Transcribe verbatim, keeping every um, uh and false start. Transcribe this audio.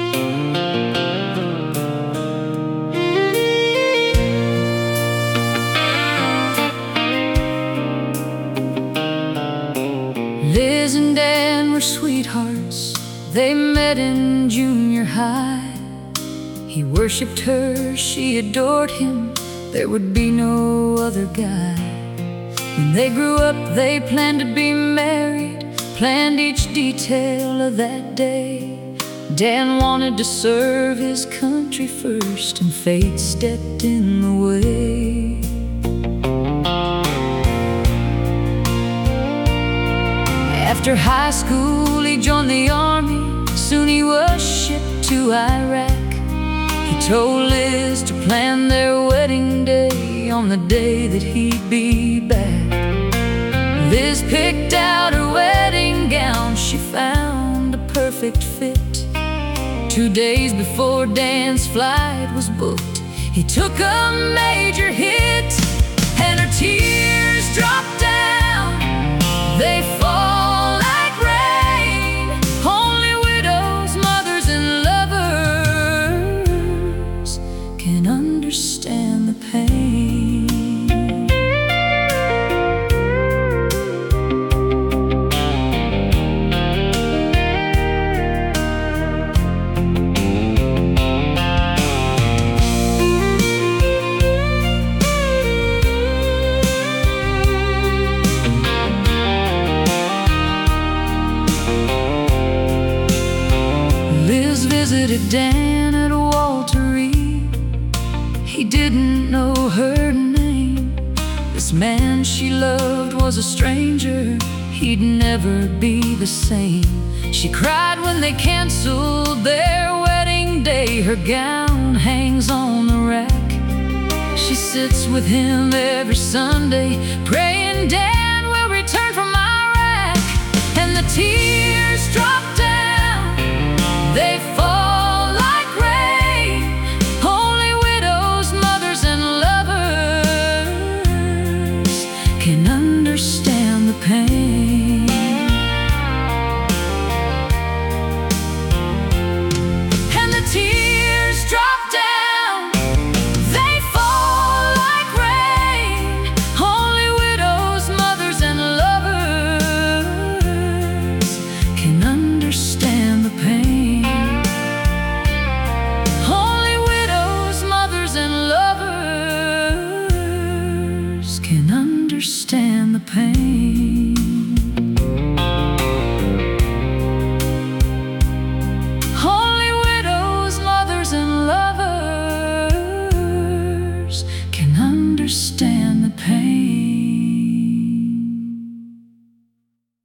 Liz and Dan were sweethearts. They met in junior high. He worshipped her, she adored him. There would be no other guy. When they grew up, they planned to be married, planned each detail of that day. Dan wanted to serve his country first, and fate stepped in the way. After high school, he joined the army. Soon he was shipped to Iraq. He told Liz to plan their wedding day on the day that he'd be back. Liz picked out her wedding gown. She found a perfect fit. Two days before Dan's flight was booked, he took a major hit, and her tears dropped down. They fall like rain. Only widows, mothers, and lovers can understand the pain. Visited Dan at Walter Reed. He didn't know her name. This man she loved was a stranger. He'd never be the same. She cried when they canceled their wedding day. Her gown hangs on the rack. She sits with him every Sunday, praying Dan will return from Iraq. And the tears